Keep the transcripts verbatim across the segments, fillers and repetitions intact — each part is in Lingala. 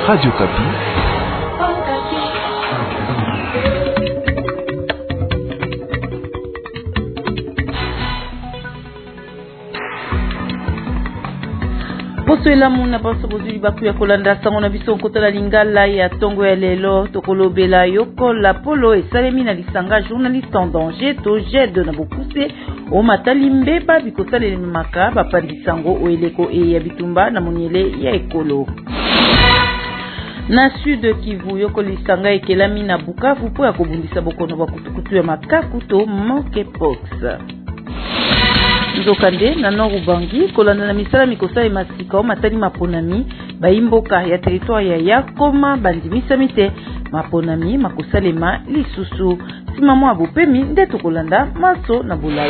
Radio Kapi. Poso elamu na baso bozuli baku ya kolanda sango na biso nkotala lingala ya tongo ya lelo tokolobela yoko la polo esalemi na lisanga journaliste en danger to jede na bokuse o matali mbeba bikosaleli maka bapandisango o eleko e ya bitumba na moniele ya ekolo. Na sud Kivu yoko lisanga ekelami na Bukavu po ya kobundisa bokono bakutukutu ya makaku to monkeypox. Nzokande na Norubangi kolanda na misala mikosala masika o matali maponami baimboka ya territoire ya Yakoma bandimisa mite maponami makosalema lisusu simamo abopemi nde tokolanda maso na bulai.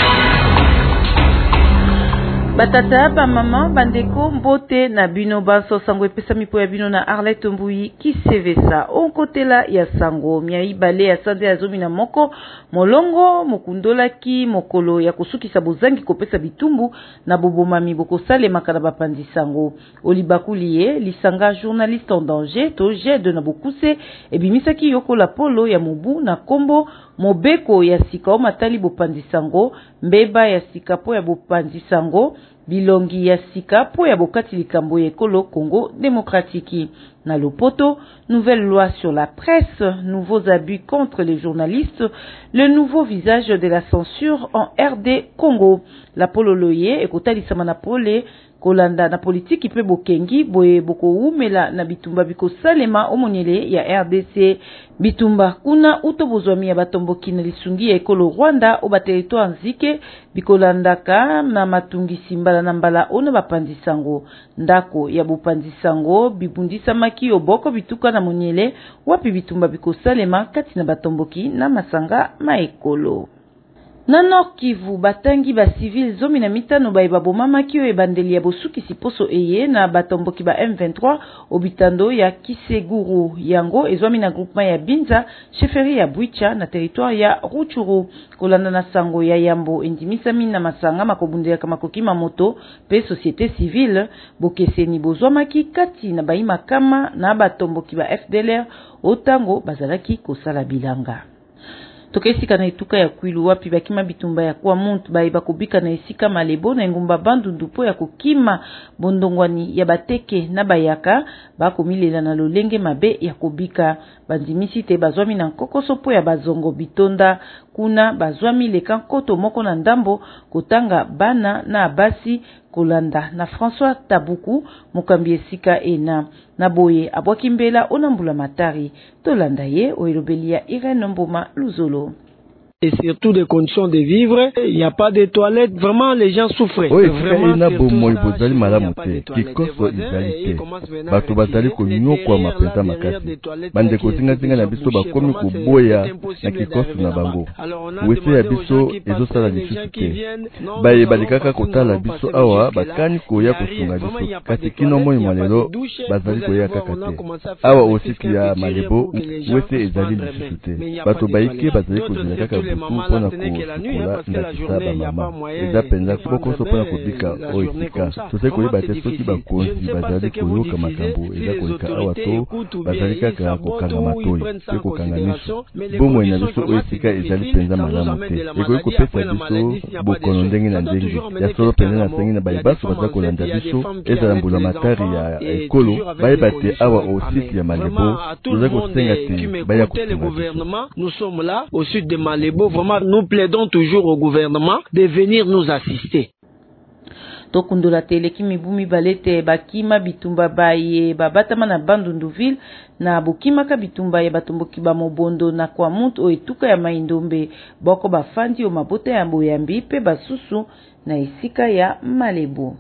Batata ba mama bandeko mbote na bino baso sango epesa mipo ya bino na Arlette Mbui kisevesa onkotela ya sango miai bale ya sande ya zomi na moko molongo mokundolaki mokolo ya kusukisa bozangi kopesa bitumbu na bobomami bokosale makana bapandi sango olibakuliye lisanga journaliste en danger to jede na bokuse ebimisaki yoko la polo ya mobu na kombo mobeko ya sika o matali bopandi sango mbeba ya sika po ya bopandi sango bilongi ya sika po ya bokati likambo ya ekolo Congo démocratique. Na Lopoto, nouvelle loi sur la presse, nouveaux abus contre les journalistes, le nouveau visage de la censure en R D Congo. La pololoye ekotali samana pole kolanda na politiki pe bokengi boye boko umela na bitumba biko salema omonyele ya R D C bitumba kuna utobozwami ya batomboki na lisungi ya ekolo Rwanda o ba territoire nzike bikolandaka na matungisi mbala na mbala ona bapandisango ndako ya bopandisango bibundisa maki oboko bituka na monyele wapi bitumba biko salema kati na batomboki na masanga maekolo. Na Nord Kivu batangi ba civil zomi na mitano ba ebaboma kio ebandeli ya bosuki siposo eye na batomboki ba M vingt-trois obitando ya Kiseguru yango ezwami na groupement ya Binza chefferie ya Bwicha na territoire ya Ruchuru kolanda na sango ya Yambo endimisami na masanga makobundela kama kokima moto pe société civile bokeseni bozwamaki kati na baima kama na batomboki ba F D L R otango bazalaki kosala bilanga. Toka esika na ituka ya kwilu wapi bakima bitumba ya kwa muntu bae bakubika na esika malebo na ngumba bandu ndupo ya kukima bondongwani ya bateke na bayaka bakomilela na lolenge mabe ya kubika bandimisi te bazwami na nkokoso po ya bazongo bitonda kuna bazwami leka nkoto moko na ndambo kotanga bana na abasi kolanda na François Tabuku mukambi esika ena na boye abwaki mbela onambula matari tolanda ye oelobelia Irene Mboma Luzolo. Et surtout des conditions de vivre, il n'y a pas de toilettes, vraiment les gens souffrent. Oui, vraiment ina bomo ibozali malamu te, kikoso izali te. Bato batali konyo kwa mapenta makasi. Bande kotinga tinga na biso bakomi kuboya na kikoso na bango. Wese ya biso ezo sala lisusu te. Baye balikaka kotala biso awa bakani koya kosunga biso. Kati kino moi malelo bazali koya kaka te. Awa osiki ya malebo wese ezali lisusu te. Bato baike bazali kozela kaka mpona kosukola ndakisa bamama eza penza kokoso mpona kobika oyo esika tose koyeba te soki bakonzi bazali koyoka makambo eza koleka awa to bazali kaka kokanga matoi pe kokanga miso bomoi na biso oyo esika ezali penza malamu te ekoki kopesa biso bokono ndenge na ndenge ya solo penza na sengi na bayebaso baza kolanda biso ezala mbula matari ya ekolo bayeba te awa osisi ya malebo toza kosenga te baya kosunga biso. Vraiment, nous plaidons toujours au gouvernement de venir nous assister. Tokundola teleki mibumi balete bakima bitumba baye babatama na Bandunduville na bukimaka bitumba ya batomboki ba mobondo na kwa muntu o etuka ya maindombe boko bafandi o mabota ya boyambi pe basusu na esika ya Malebo.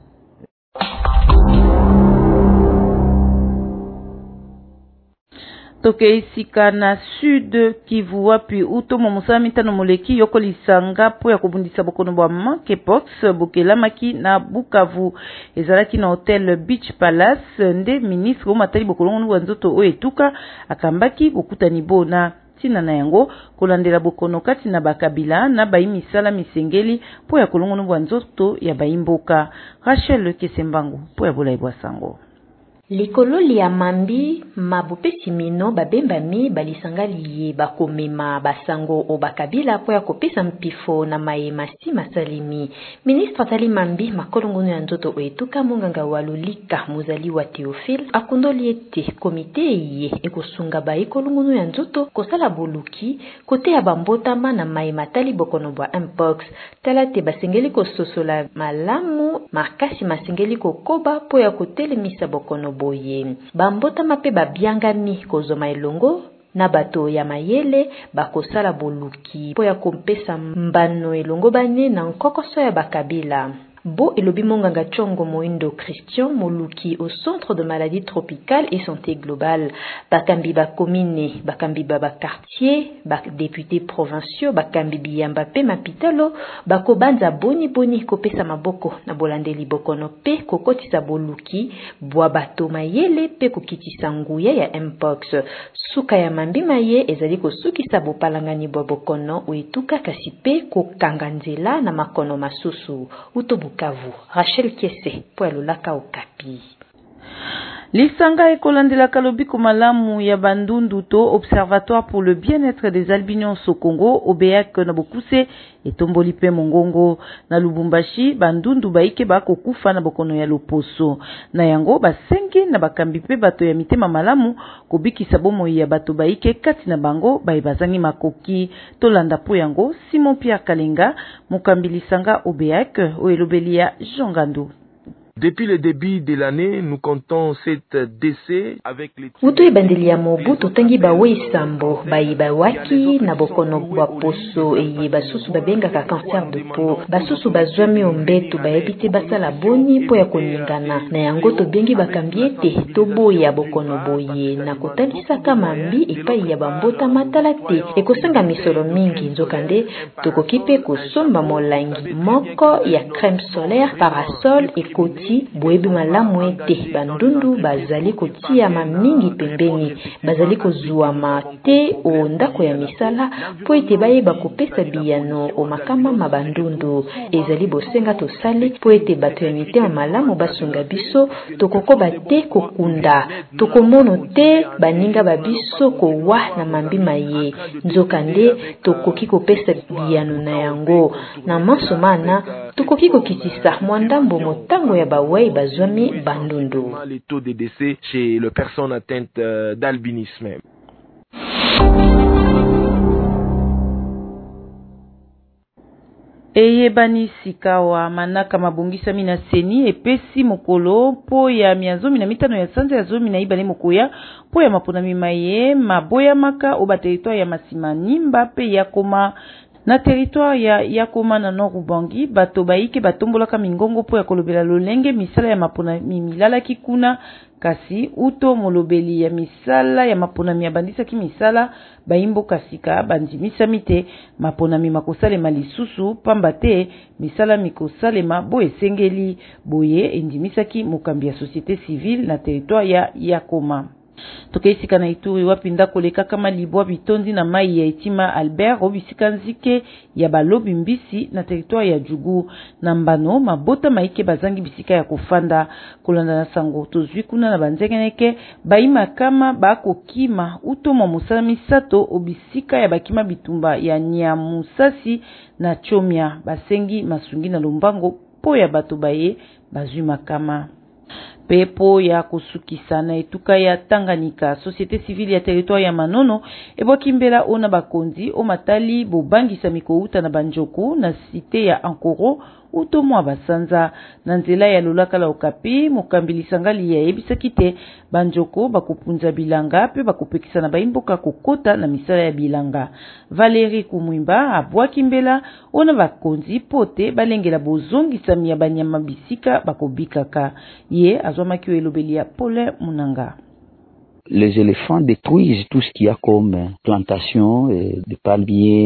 Toke isika na sud Kivu wapi uto momusala mitano moleki yoko lisanga po ya kobundisa bokono bwa monkeypox bokelamaki na Bukavu ezalaki na hotel Beach Palace nde ministre omatali bokolongo wa nzoto oyo etuka akambaki bokutani bona tina na yango kolandela bokono kati na bakabila na bayimisala misengeli po ya kolongo wa nzoto ya bayimboka. Rachel Kesembangu po ya bolayi bwa sango. Likolo lia mambi mabopesi mino babembami balisangaliye bakomema basango o bakabila po ya kopesa mpifo na mayema si masalimi. Ministre Tali Mambi makolongunu ya nzoto oetuka munganga wa Lulika muzali wa Theophile akundoli ete komite ye ekosunga ba ekolongunu ya nzoto kosala boluki kote ya bambotama na mayema tali bokono bwa mpox tala te basengeli kososola malamu makasi masengeli kokoba po ya kotelemisa bokono boye. Bambota mape babiangami kozoma elongo na bato ya mayele bakosala boluki po ya kompesa mbano elongo bane na nkokoso ya bakabila. Bo elobi monganga Chongo Moindo Christian Moluki au centre de maladies tropicales et santé globale. Bakambi ba commune, bakambi ba quartier, ba députés provinciaux, bakambi biyamba pe mapitalo, bako banza boni boni kopesa maboko na bolandeli bokono pe kokotisa boluki, bwa bato mayele pe kokitisa nguya ya mpox. Suka ya mambi maye ezali kosukisa bopalangani bwa bokono uituka kasi pe kokanganzela na makono masusu. Utobu Kavu, Rachel Kiese, Poelo Laka Okapi. Lisanga ekolandela kalobiko malamu ya bandundu to Observatoire pour le bien-être des albinos au Congo, O B A C na bokuse etomboli pe mongongo na Lubumbashi bandundu baike bako kufa na bokono ya loposo na yango basengi na bakambi pe bato ya mitema malamu kobikisa bomo ya bato baike kati na bango baibazangi makoki tolanda po yango Simon Pierre Kalenga mokambi Lisanga O B A C o elobelia Jongandu. Depuis le début de l'année, nous comptons sept décès avec les... Mutu ibandeli ya mobutu tangi bawe isambo, baiba waki na bokono bwa poso eye basusu babengaka cancer de peau. Basusu bazwami ombetu bayebite basala boni po ya koningana. Na yango tobengi bakambiete tobo ya bokono boye na kotalisaka mambi epai ya bambota matalate. Ekosanga misolo mingi nzokande tokokipe kosomba molangi moko ya crème solaire, parasol ekoti boebi malamu ete bandundu bazali kotia mamingi pembeni bazali kozuama te o ndako ya misala po ete bayeba kopesa biyano o makama mabandundu ezali bosenga tosali po ete bato ya mitema malamu basunga biso tokokoba te kokunda tokomono te baninga babiso kowa na mambi maye nzokande tokoki kopesa biyano na yango na masomana tokoki kokitisa mwandambo motango ya bawei bazwami bandundu. Les taux de décès chez les personnes atteintes d'albinisme. Eye bani sikawa manaka mabungisa mina seni epesi mokolo po ya miazomi na mitano ya sanza ya zomi na ibale mokoya po ya mapona mimaye maboya maka oba territoire ya masimani mbape ya koma na territoire ya Yakoma na Nord Ubangi bato baike batombolaka mingongo po ya kolobela lolenge misala ya mapona mimilala kikuna kasi uto molobeli ya misala ya mapona mi abandisa ki misala baimbo kasika bandimisa mite mapona mi makosale malisusu pambate misala mikosale ma bo esengeli boye endimisa ki mokambi ya société civile na territoire ya Yakoma. Tokeisika na Ituri wapinda koleka kama libwa bitondi na mai ya Itima Albert obisika nzike ya balobi mbisi na territoire ya Jugu na mbano mabota maike bazangi bisika ya kufanda kolanda na sango tozwi kuna na banzengeneke baima kama bako kima utomo musala misato obisika ya bakima bitumba ya Nyamusasi na Chomia basengi masungi na Lumbango po ya bato baye bazwi makama. Pepo ya kusukisa na etuka ya Tanganyika société civile ya territoire ya Manono ebwaki mbela ona bakonzi o matali bobangisa mikouta na banjoku na cité ya Ankoro utomo abasanza na nzela ya lolaka la Okapi mokambi Sangali ya ebisaki te banjoko bakupunza bilanga pe bakupekisa na baimboka kokota na misala ya bilanga. Valérie Kumwimba abwaki mbela ona bakonzi pote balengela bozongisa ya banyama bisika bakobikaka ye azwamaki elobelia Paul Munanga. Les éléphants détruisent tout ce qu'il y a comme plantation de palmiers,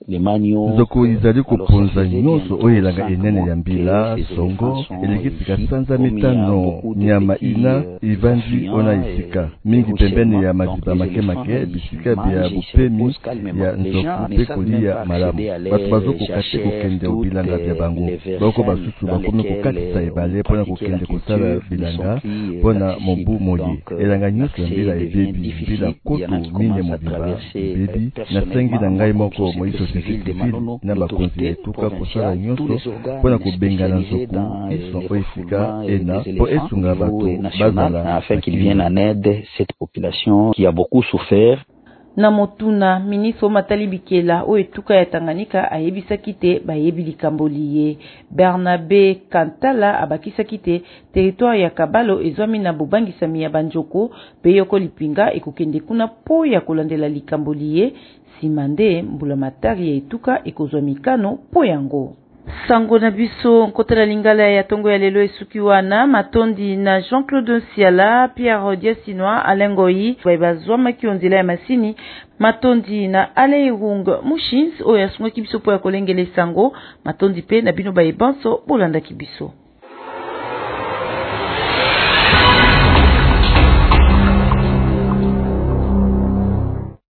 nzoko izali koponza nyonso oyo elanga enene ya mbila songo elekisika sanza mitano nyama ina ivandi ona isika mingi pembeni ya madiba make make bisika bya bupemi ya nzoku pe kolia malamu bato bazokokate kokende bilanga bya bango bako basusu bakomi kokatisa ebale mpona kokende kosala bilanga mpona mobu moye elanga nyonso ya mbila ebebi mbila koto mine mobimba ebebi nasengi na ngai moko moi société civile na bakonzi etuka kosala nyonso mpona kobengana nzoku iso oyo esika ena mpo esunga bato bazala afin qu'il vienne en aide cette population qui a beaucoup souffert. Na motuna ministre Matali Bikela o etuka ya Tanganyika ayebisaki te bayebi likambo liye. Bernabe Kantala abakisaki te territoire ya Kabalo ezwami na bobangisami ya banjoko pe yoko lipinga ekokende kuna po ya kolandela likambo liye simande mbula matari ya etuka ekozwa mikano po yango. Sango na biso nkotela lingala ya tongo ya lelo esuki wana matondi na Jean-Claude Siala, Pierre Diasinois, Alain Goyi bazwa makionzela ya masini matondi na Aleirung Mushins oyo asunga kibiso po ya kolengele sango matondi pe na bino bayebanso bolanda kibiso.